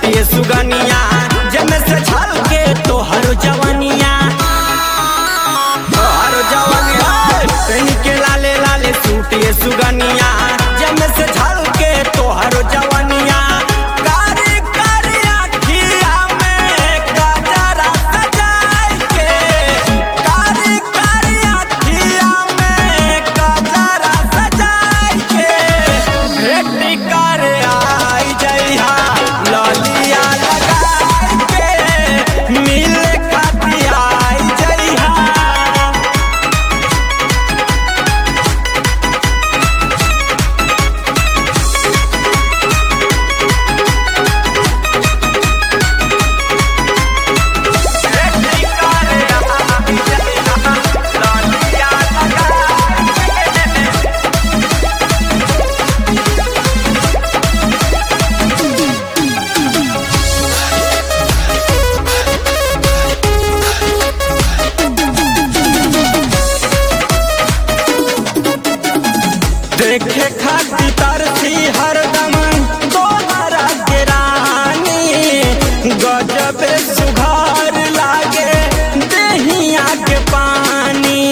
छूटिए सुगनिया जमे से छल के तोहर जवनिया कहीं के लाले लाले छूटिए सुगनिया जमे से छल के तोहर जवनिया कारी कारी अखिया में गजरा सजाए के कारी कारी अखिया में गजरा सजाए के भेट कर आई जइहा ललिया लगाए के मिले खातिर आई जइहा। देखे खातिर तरसी हरदम तोहरा के रानी गजब सुघार लागे देहिया के पानी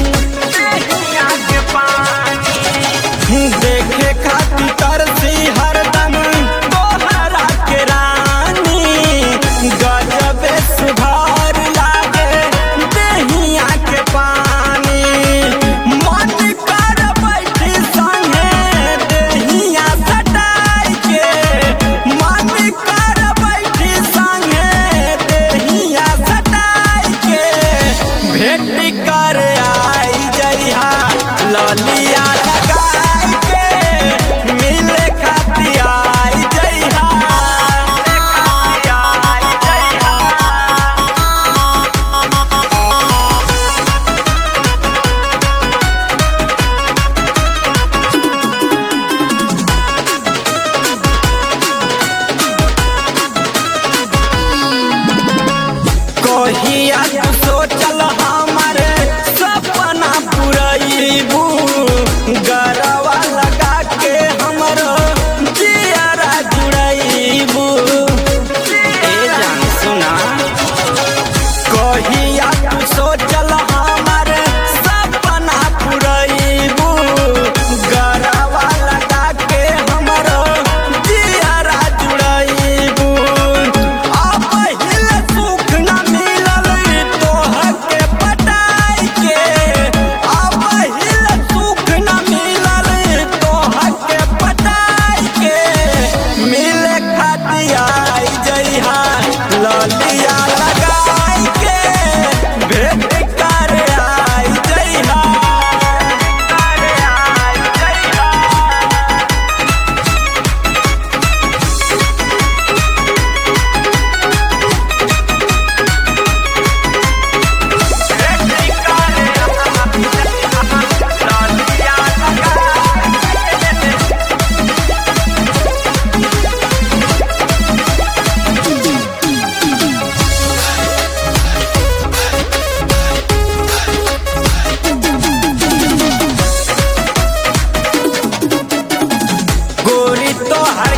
देखे खातिर तरसी हरदम तोहरा के रानी गजब सुघार लागे देहिया के पानी मन कर बैठी संगे देहिया सटाई के मन कर बैठी संगे देहिया सटाई के भेट कर आई जइहा ललिया लगाई के मिले खातिर आई जइहा आई जइहा। कहिया तू सोचल हमर सपना पुरैबू गरवा लगा के हमर जियरा जुड़ैबू ए जान सुना कहिया तू सोचल हमर सपना पुरैबू गरवा लगा के हमर जियरा जुड़ैबू अब हिल सुख न मिलल तोहर के पटाई के अब हिल सुख न मिलल तोहर के पटाई के मिले खातिर आई जइहा ललिया लगाई के भेट कर आई जइहा आई जइहा। गोरी तोहर